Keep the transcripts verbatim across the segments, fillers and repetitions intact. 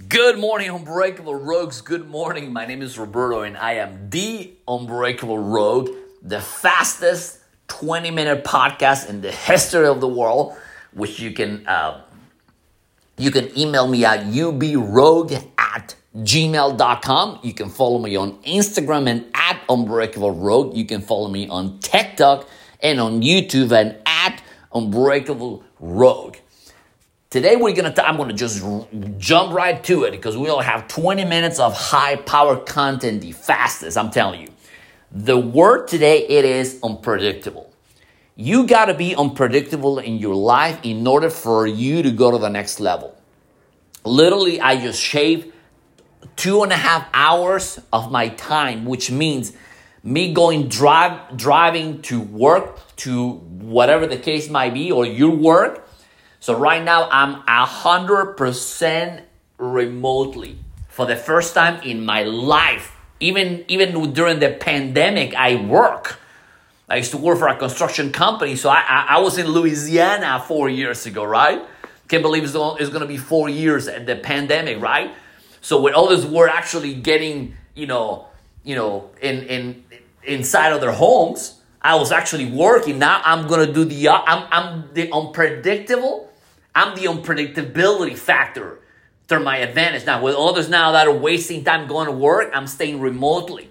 Good morning, Unbreakable Rogues. Good morning. My name is Roberto, and I am the Unbreakable Rogue, the fastest twenty-minute podcast in the history of the world, which you can uh, you can email me at ubrogue at gmail dot com. You can follow me on Instagram and at Unbreakable Rogue. You can follow me on TikTok and on YouTube and at Unbreakable Rogue. Today we're gonna. T- I'm gonna just r- jump right to it because we all have twenty minutes of high power content, the fastest. I'm telling you. The word today it is unpredictable. You gotta be unpredictable in your life in order for you to go to the next level. Literally, I just shaved two and a half hours of my time, which means me going drive driving to work to whatever the case might be, or your work. So right now, I'm one hundred percent remotely for the first time in my life. Even, even during the pandemic, I work. I used to work for a construction company, so I, I, I was in Louisiana four years ago, right? Can't believe it's, it's going to be four years at the pandemic, right? So when others were actually getting, you know, you know, in in inside of their homes, I was actually working. Now I'm going to do the, I'm, I'm the unpredictable. I'm the unpredictability factor to my advantage. Now, with others now that are wasting time going to work, I'm staying remotely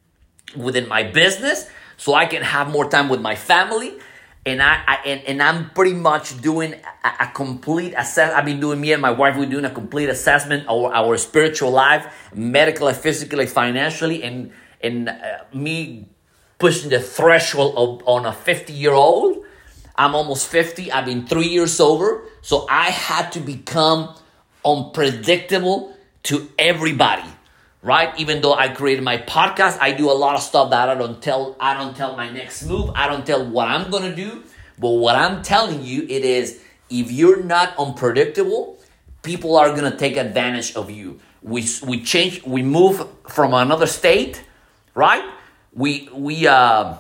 within my business so I can have more time with my family. And I, I and, and I'm pretty much doing a, a complete assess. I've been doing, me and my wife, we're doing a complete assessment of our, our spiritual life, medically, physically, financially, and, and uh, me pushing the threshold of, on a fifty-year-old. I'm almost fifty. I've been three years sober. So I had to become unpredictable to everybody, right? Even though I created my podcast, I do a lot of stuff that I don't tell. I don't tell my next move. I don't tell what I'm going to do. But what I'm telling you, it is if you're not unpredictable, people are going to take advantage of you. We we change. We move from another state, right? We we uh,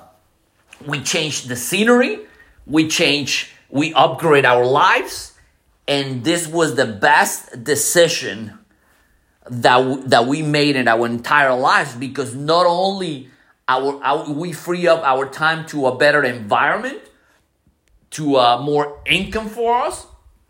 we change the scenery. We change, we upgrade our lives, and this was the best decision that w- that we made in our entire lives because not only our, our we free up our time to a better environment, to uh, more income for us,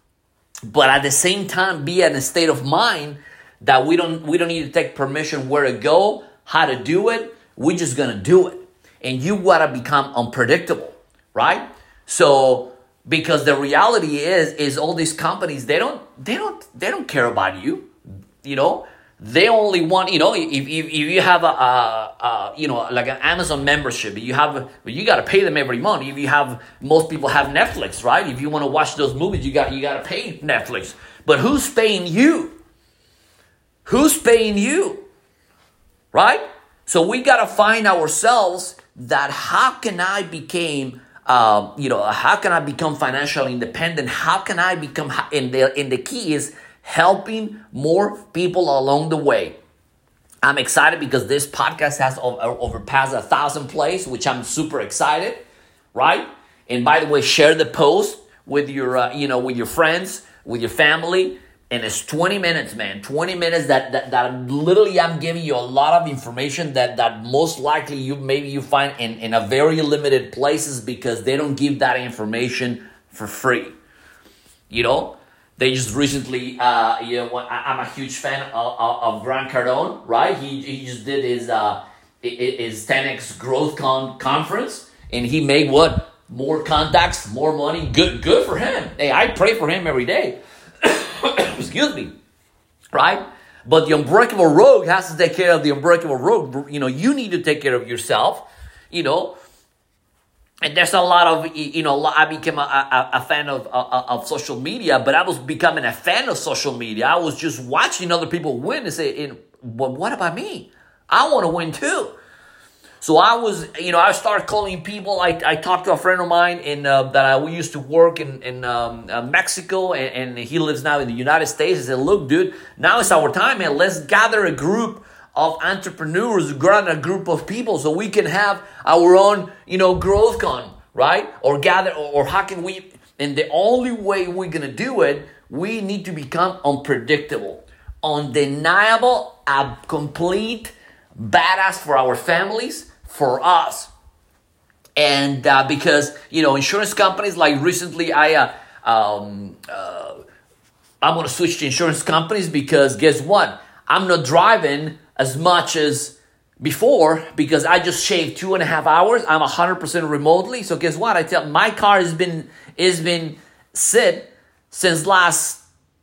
but at the same time be in a state of mind that we don't we don't need to take permission where to go, how to do it. We're just gonna do it, and you gotta become unpredictable, right? So, because the reality is, is all these companies, they don't, they don't, they don't care about you. You know, they only want, you know, if, if, if you have a, a, a, you know, like an Amazon membership, you have, you got to pay them every month. If you have, most people have Netflix, right? If you want to watch those movies, you got, you got to pay Netflix. But who's paying you? Who's paying you? Right? So we got to find ourselves that how can I become Uh, you know, how can I become financially independent? How can I become, and the, and the key is helping more people along the way. I'm excited because this podcast has over, overpassed a thousand plays, which I'm super excited, right? And by the way, share the post with your, uh, you know, with your friends, with your family. And it's twenty minutes, man. twenty minutes that, that that literally I'm giving you a lot of information that, that most likely you maybe you find in, in a very limited places because they don't give that information for free. You know, they just recently, uh, you know, I'm a huge fan of, of, of Grant Cardone, right? He he just did his uh his ten X Growth Con conference, and he made what more contacts, more money. Good good for him. Hey, I pray for him every day. Excuse me, right? But the Unbreakable Rogue has to take care of the Unbreakable Rogue. You know, you need to take care of yourself, you know. And there's a lot of, you know, I became a, a, a fan of, of of social media, but I was becoming a fan of social media. I was just watching other people win and say, but what about me? I want to win too. So I was, you know, I started calling people. I, I talked to a friend of mine in uh, that I, we used to work in in um, uh, Mexico, and, and he lives now in the United States. I said, look, dude, now it's our time, man. Let's gather a group of entrepreneurs, gather a group of people, so we can have our own, you know, growth con, right? Or gather, or, or how can we? And the only way we're gonna do it, we need to become unpredictable. undeniable, a complete badass for our families, for us. And uh, because, you know, insurance companies, like recently I, uh, um, uh, I'm going to switch to insurance companies because guess what? I'm not driving as much as before because I just shaved two and a half hours. I'm one hundred percent remotely. So guess what? I tell my car has been, has been sit since last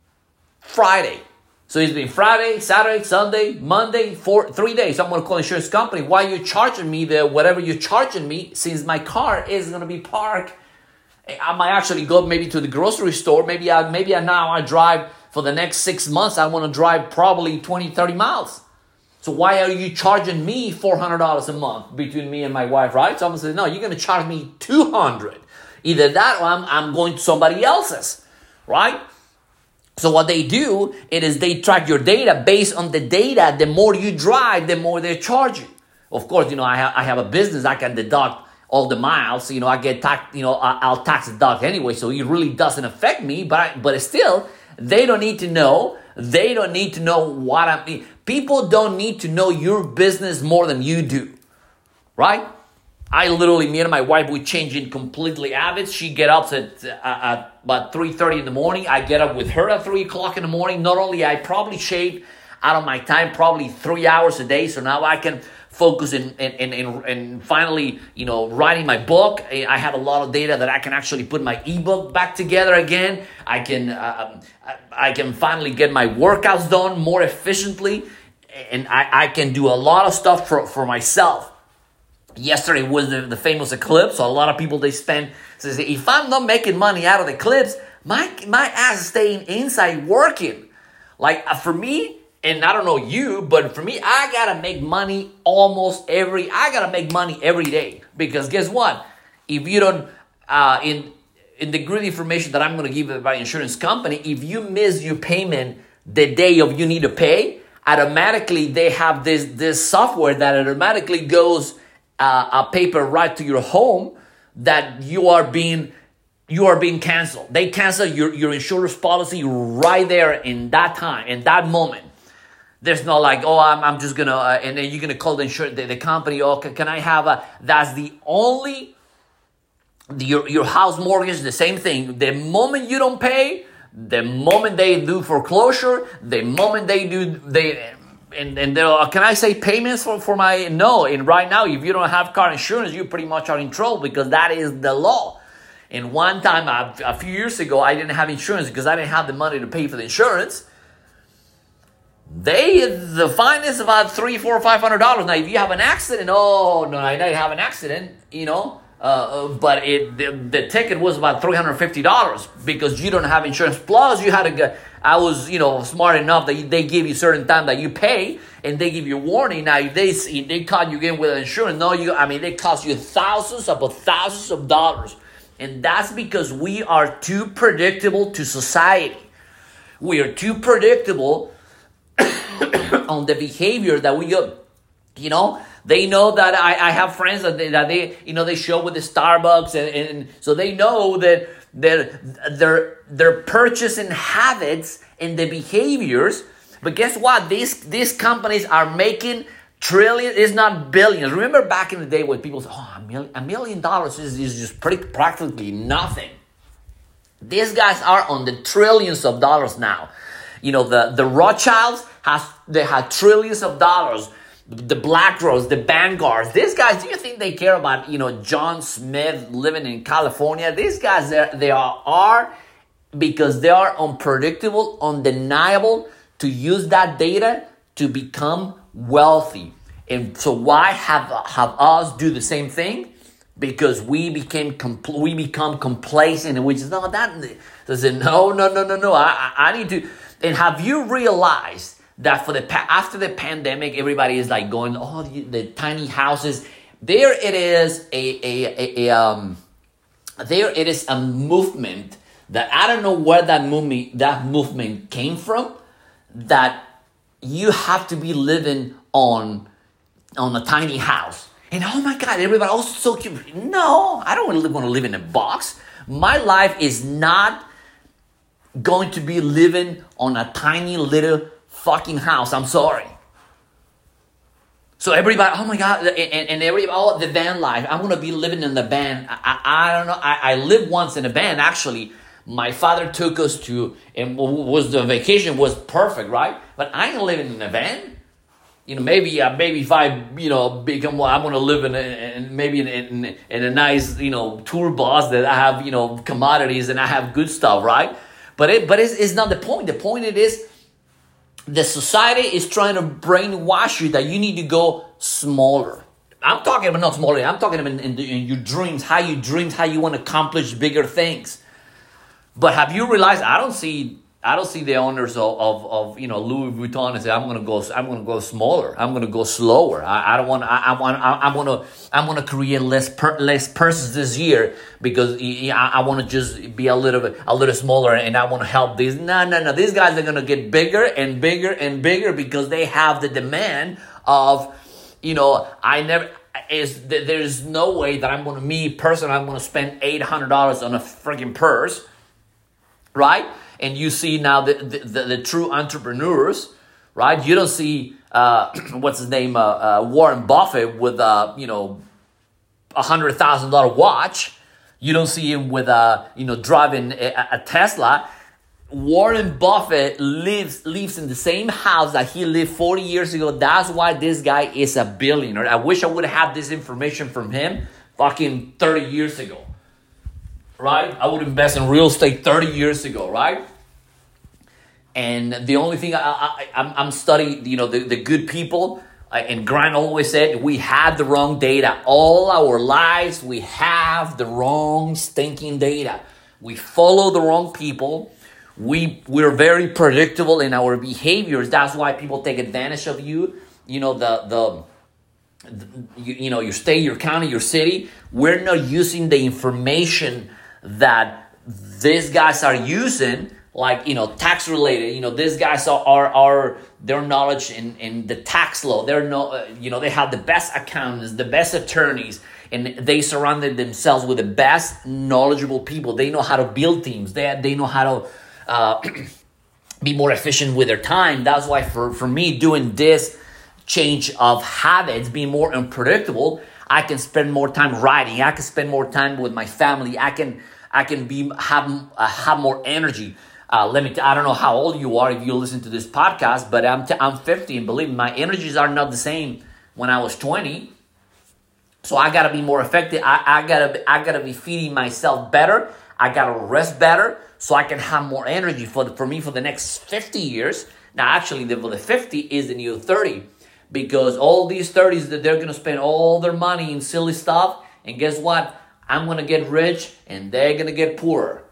Friday. So it's been Friday, Saturday, Sunday, Monday, four, three days. I'm going to call insurance company. Why are you charging me the whatever you're charging me since my car is going to be parked? I might actually go maybe to the grocery store. Maybe I, maybe I, now I drive for the next six months. I want to drive probably twenty, thirty miles. So why are you charging me four hundred dollars a month between me and my wife, right? So I'm going to say, no, you're going to charge me two hundred dollars. Either that or I'm, I'm going to somebody else's, right? So what they do, it is they track your data based on the data. The more you drive, the more they charge you. Of course, you know, I, ha- I have a business. I can deduct all the miles. You know, I get tax, you know, I- I'll tax deduct anyway. So it really doesn't affect me. But I, but still, they don't need to know. They don't need to know what I mean. People don't need to know your business more than you do, right? I literally, me and my wife, we changing completely habits. She get up at, uh, at about three thirty in the morning. I get up with her at three o'clock in the morning. Not only I probably shave out of my time probably three hours a day. So now I can focus in and in, in, in finally, you know, writing my book. I have a lot of data that I can actually put my ebook back together again. I can, uh, I can finally get my workouts done more efficiently. And I, I can do a lot of stuff for, for myself. Yesterday was the, the famous eclipse. So a lot of people, they spend, so they say, if I'm not making money out of the eclipse, my, my ass is staying inside working. Like uh, for me, and I don't know you, but for me, I got to make money almost every, I got to make money every day. Because guess what? If you don't, uh, in, in the grid information that I'm going to give about insurance company, if you miss your payment the day of you need to pay, automatically they have this, this software that automatically goes Uh, a paper right to your home that you are being you are being canceled. They cancel your, your insurance policy right there in that time, in that moment. There's no like, oh, I'm, I'm just gonna, uh, and then you're gonna call the insurance the, the company. Oh, can, can I have a? That's the only the, your your house mortgage. The same thing. The moment you don't pay, the moment they do foreclosure, the moment they do they. And, and uh, can I say payments for, for my, no, and right now, if you don't have car insurance, you pretty much are in trouble because that is the law. And one time, a, a few years ago, I didn't have insurance because I didn't have the money to pay for the insurance. They, the fine is about three, four, five hundred dollars. Now, if you have an accident, oh, no, I didn't have an accident, you know, uh, but it the, the ticket was about three hundred fifty dollars because you don't have insurance. Plus, you had to go. I was, you know, smart enough that they give you certain time that you pay, and they give you warning. Now, if they if they caught you again with insurance, no, you, I mean, they cost you thousands upon thousands of dollars, and that's because we are too predictable to society. We are too predictable on the behavior that we, you know. They know that I, I have friends that they, that they, you know, they show with the Starbucks, and, and so they know that their their their purchasing habits and the behaviors. But guess what? These these companies are making trillions. It's not billions. Remember back in the day when people said, "Oh, a million, a million dollars is, is just pretty practically nothing." These guys are on the trillions of dollars now. You know, the the Rothschilds has they had trillions of dollars. The BlackRocks, the Vanguards, these guys, do you think they care about, you know, John Smith living in California? These guys, they are, are because they are unpredictable, undeniable to use that data to become wealthy. And so why have, have us do the same thing? Because we became compl- we become complacent, and we just, no, that, say, no, no, no, no, no, I, I need to. And have you realized that for the after the pandemic, everybody is like going, oh, the, the tiny houses. There it is a, a, a, a um, there it is a movement that I don't know where that movement that movement came from. That you have to be living on on a tiny house, and oh my God, everybody also so cute. No, I don't really want to live in a box. My life is not going to be living on a tiny little fucking house. I'm sorry. So everybody, oh my God, and, and everybody, oh, the van life. I'm going to be living in the van. I, I, I don't know. I, I lived once in a van, actually. My father took us to, and was the vacation was perfect, right? But I ain't living in a van. You know, maybe, uh, maybe if I, you know, become, well, I'm going to live in, a, in maybe in, in, in a nice, you know, tour bus that I have, you know, commodities and I have good stuff, right? But it, but it's, it's not the point. The point it is, the society is trying to brainwash you that you need to go smaller. I'm talking about not smaller. I'm talking about in, in, in your dreams, how you dreams, how you want to accomplish bigger things. But have you realized? I don't see, I don't see the owners of, of, of you know Louis Vuitton and say I'm gonna go, I'm gonna go smaller. I'm gonna go slower. I, I don't want. I, I want. I, I want to. I'm gonna create less per, less purses this year because I, I want to just be a little bit a little smaller and I want to help these. No, no, no. These guys are gonna get bigger and bigger and bigger because they have the demand of, you know, I never. Is there's no way that I'm gonna me personally I'm gonna spend eight hundred dollars on a freaking purse, right? And you see now the, the, the, the true entrepreneurs, right? You don't see, uh, what's his name, uh, uh, Warren Buffett with, uh, you know, a one hundred thousand dollars watch. You don't see him with, uh, you know, driving a, a Tesla. Warren Buffett lives lives in the same house that he lived forty years ago. That's why this guy is a billionaire. I wish I would have had this information from him fucking thirty years ago, right? I would invest in real estate thirty years ago, right? And the only thing I, I, I'm, I'm studying, you know, the, the good people. And Grant always said, we had the wrong data. All our lives, we have the wrong stinking data. We follow the wrong people. We, we're very predictable in our behaviors. That's why people take advantage of you. You know, the, the, the you, you know, your state, your county, your city. We're not using the information that these guys are using, like, you know, tax related. You know, these guys are, are, are their knowledge in, in the tax law. They're no, uh, you know, they have the best accountants, the best attorneys, and they surrounded themselves with the best knowledgeable people. They know how to build teams. They, they know how to uh, be more efficient with their time. That's why for, for me, doing this change of habits, being more unpredictable, I can spend more time writing. I can spend more time with my family. I can I can be have uh, have more energy. Uh, let me. T- I don't know how old you are if you listen to this podcast, but I'm t- I'm fifty, and believe me, my energies are not the same when I was twenty. So I gotta be more effective. I, I gotta I gotta be feeding myself better. I gotta rest better so I can have more energy for the, for me for the next fifty years. Now, actually, the, the fifty is the new thirty, because all these thirties that they're gonna spend all their money in silly stuff, and guess what? I'm gonna get rich, and they're gonna get poorer.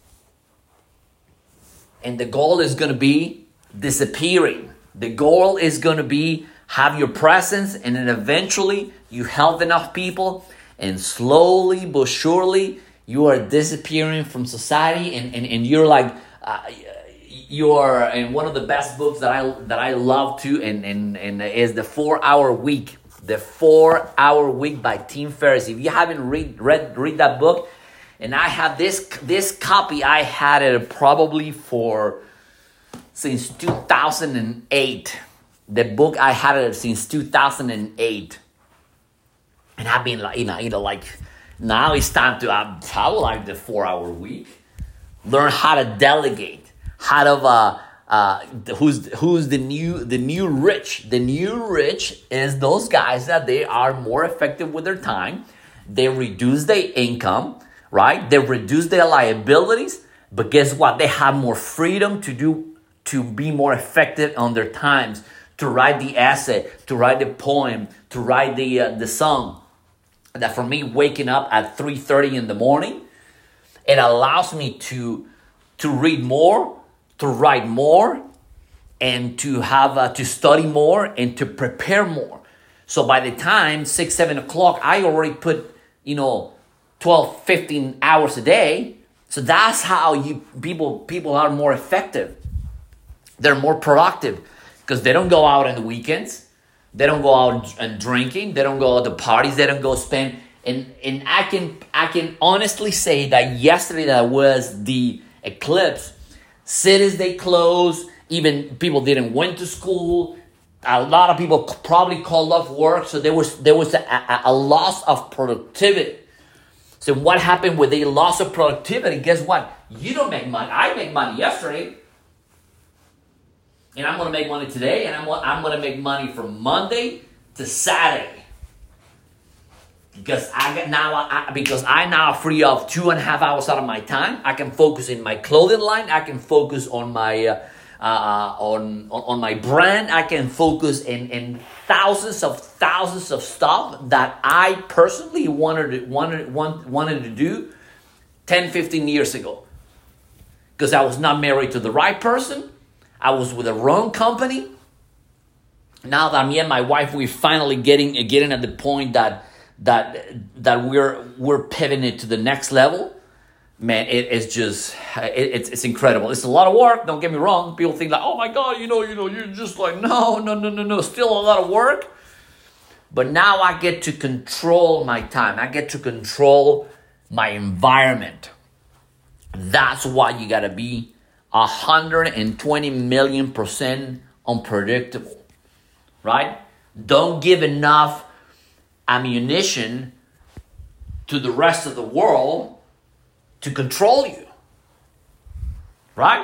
And the goal is going to be disappearing. The goal is going to be have your presence, and then eventually you help enough people, and slowly but surely you are disappearing from society, and, and, and you're like, uh, you are in one of the best books that I that I love too, and, and, and is The four hour Week. The four hour Week by Tim Ferriss. If you haven't read read read that book, and I have this this copy, I had it probably for since two thousand eight. The book, I had it since two thousand eight. And I've been like, you know, you know, like, now it's time to, I, I would like the four hour week. Learn how to delegate. How to, uh, uh, who's who's the new the new rich? The new rich is those guys that they are more effective with their time. They reduce their income. Right? They reduce their liabilities, but guess what? They have more freedom to do, to be more effective on their times, to write the essay, to write the poem, to write the uh, the song. That for me, waking up at three thirty in the morning, it allows me to to read more, to write more, and to have uh, to study more and to prepare more. So by the time six, seven o'clock, I already put, you know, twelve, fifteen hours a day. So that's how you people people are more effective. They're more productive because they don't go out on the weekends. They don't go out and drinking. They don't go out to parties. They don't go spend. And and I can I can honestly say that yesterday that was the eclipse. Cities they close, even people didn't went to school. A lot of people probably called off work, so there was there was a, a, a loss of productivity. So what happened with the loss of productivity? Guess what? You don't make money. I make money yesterday, and I'm going to make money today, and I'm I'm going to make money from Monday to Saturday because I get now I, because I now free up two and a half hours out of my time. I can focus in my clothing line. I can focus on my. Uh, Uh, on, on on my brand. I can focus in, in thousands of thousands of stuff that I personally wanted to, wanted want, wanted to do ten, fifteen years ago. Because I was not married to the right person. I was with the wrong company. Now that me and my wife, we're finally getting getting at the point that that that we're we're pivoting it to the next level. Man, it is just, it, it's it's incredible. It's a lot of work, don't get me wrong. People think like, oh my God, you know, you know, you're just like, no, no, no, no, no. Still a lot of work. But now I get to control my time. I get to control my environment. That's why you got to be one hundred twenty million percent unpredictable, right? Don't give enough ammunition to the rest of the world to control you, right?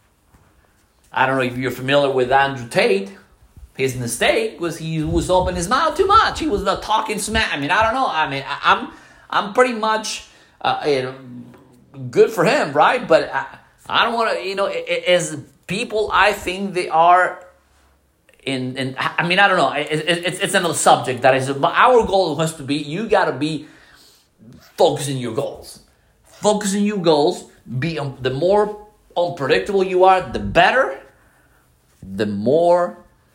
I don't know if you're familiar with Andrew Tate. His mistake was he was opening his mouth too much. He was not talking smack. I mean, I don't know. I mean, I, I'm I'm pretty much uh, you know, good for him, right? But I, I don't want to, you know, as people, I think they are in. in I mean, I don't know. It, it, it's it's another subject that is. Our goal has to be you got to be focusing your goals. Focus on your goals. Be um, the more unpredictable you are, the better. The more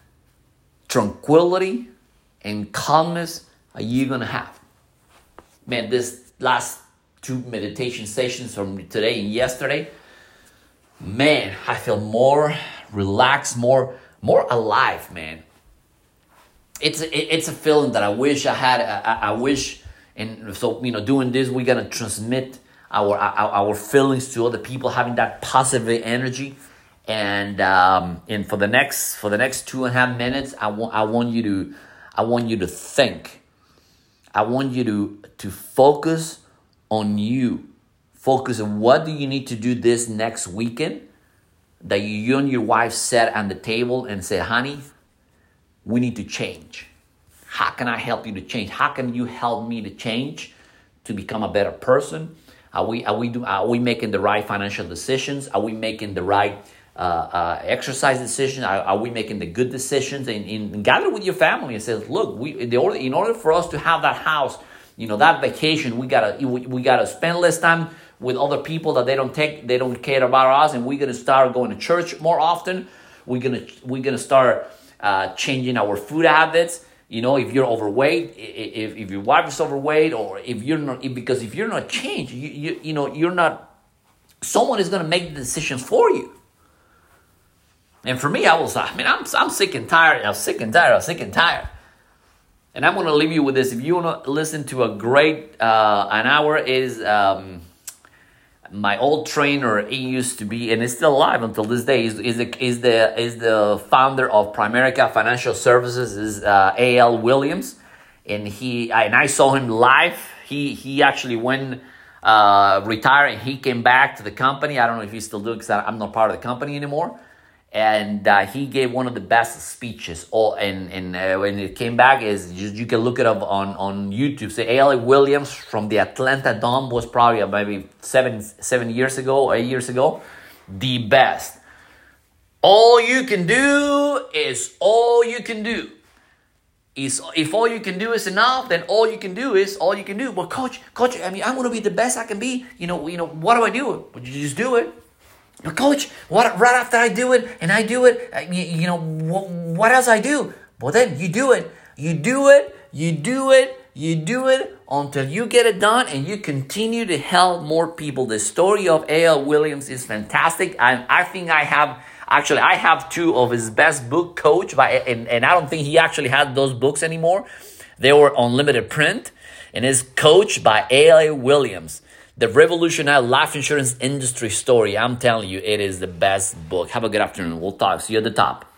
tranquility and calmness are you gonna have. Man, this last two meditation sessions from today and yesterday, man, I feel more relaxed, more more alive, man. It's a, it's a feeling that I wish I had. I, I wish, and so you know, doing this, we're gonna transmit Our, our our feelings to other people, having that positive energy, and um, and for the next for the next two and a half minutes, I want I want you to I want you to think. I want you to to focus on you. Focus on what do you need to do this next weekend that you, you and your wife sat on the table and said, "Honey, we need to change. How can I help you to change? How can you help me to change to become a better person?" Are we are we do are we making the right financial decisions? Are we making the right uh, uh, exercise decisions? Are, are we making the good decisions? And, and gather with your family and say, look, we in order in order for us to have that house, you know, that vacation, we gotta we, we gotta spend less time with other people that they don't take they don't care about us, and we're gonna start going to church more often. We're gonna we're gonna start uh, changing our food habits. You know, if you're overweight, if, if your wife is overweight, or if you're not, if, because if you're not changed, you, you you know, you're not, someone is going to make the decisions for you. And for me, I was, I mean, I'm I'm sick and tired. I'm sick and tired. I'm sick and tired. And I'm going to leave you with this. If you want to listen to a great, uh, an hour is, um, my old trainer, he used to be, and is still alive until this day, is, is, the, is, the, is the founder of Primerica Financial Services, is uh, A L Williams. And he and I saw him live. He he actually went, uh, retired, and he came back to the company. I don't know if he's still doing it because I'm not part of the company anymore. And uh, he gave one of the best speeches. All and and uh, when it came back, is you, you can look it up on, on YouTube. Say A L Williams from the Atlanta Dome was probably maybe seven seven years ago, eight years ago, the best. All you can do is all you can do. Is if all you can do is enough, then all you can do is all you can do. But coach, coach, I mean, I want to be the best I can be. You know, you know, what do I do? But you just do it. But coach, what right after I do it and I do it, you, you know, what, what else I do? Well, then you do it. You do it. You do it. You do it until you get it done, and you continue to help more people. The story of A L Williams is fantastic, and I think I have actually I have two of his best book, Coach, by and, and I don't think he actually had those books anymore. They were on limited print, and it's Coach by A L Williams. The Revolutionary Life Insurance Industry Story. I'm telling you, it is the best book. Have a good afternoon. We'll talk. See you at the top.